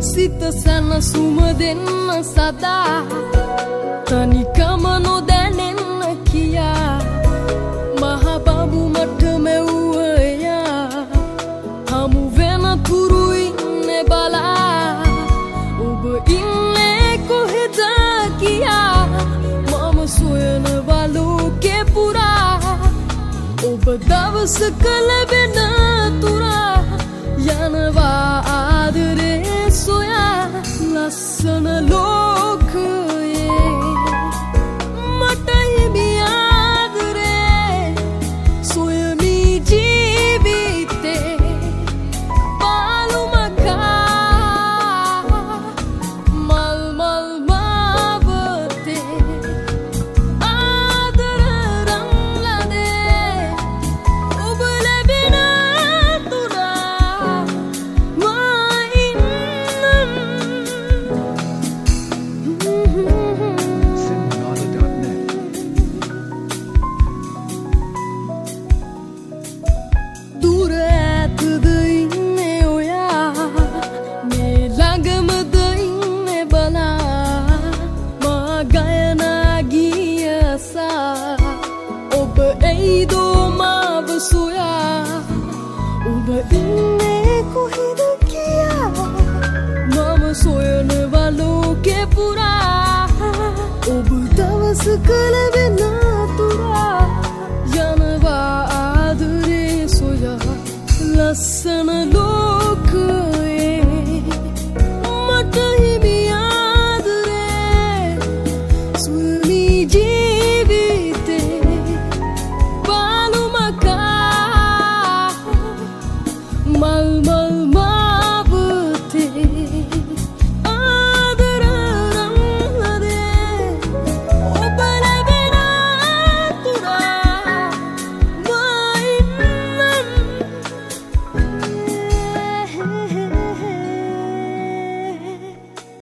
සිත සැනසුම දෙන්න සදා තනිකම නොදැනෙන්න කියා මහ බඹු මට මෙව්වයා හමු වෙන තුරු ඉන්නේ බලා ඔබ ඉන්නේ කොහෙද කියා මම සොයනවා ලෝකේ පුරා ඔබ දවසක ලැබෙන තුරා යනවා ආදරේ සොයා ලස්සන ලෝකයේ මට හිමි ආදරේ සොයමි ජීවිතේ පාළුමකා මල් මල් මාවතේ ආදර රංලදේ ඔබ ලැබෙන තුරා දුර ඇතද ඉන්නේ ඔයා මේ ළඟමද ඉන්නේ බලා මා ගයනා ගියසා ඔබ එයිදෝ මාව සොයා ඔබ ඉන්නේ කොහෙද කියා මම සොයනවා ලෝකේ පුරා ඔබ දවසක